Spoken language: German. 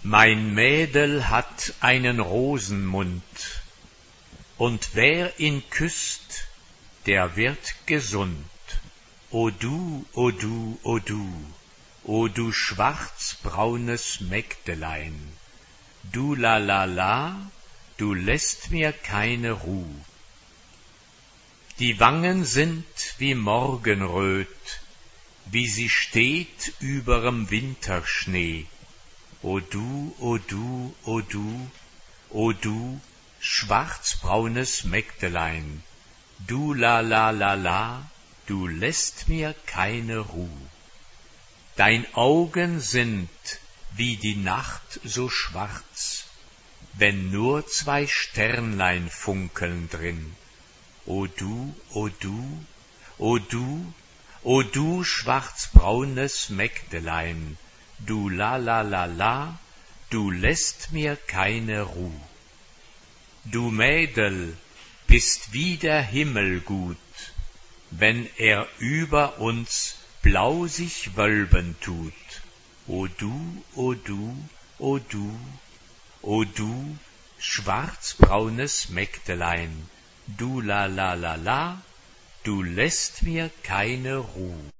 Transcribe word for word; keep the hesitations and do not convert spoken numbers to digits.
Mein Mädel hat einen Rosenmund, und wer ihn küsst, der wird gesund. O du, o du, o du, o du schwarzbraunes Mägdelein, du la la la, du lässt mir keine Ruh. Die Wangen sind wie Morgenröt, wie sie steht überem Winterschnee. O du, o du, o du, o du schwarzbraunes Mägdelein, du la la la la, du lässt mir keine Ruh. Dein Augen sind wie die Nacht so schwarz, wenn nur zwei Sternlein funkeln drin. O du, o du, o du, o du schwarzbraunes Mägdelein, du la la la la, du lässt mir keine Ruh. Du Mädel bist wie der Himmel gut, wenn er über uns blau sich wölben tut. O du, o du, o du, o du schwarzbraunes Mägdelein, du la la la la, du lässt mir keine Ruh.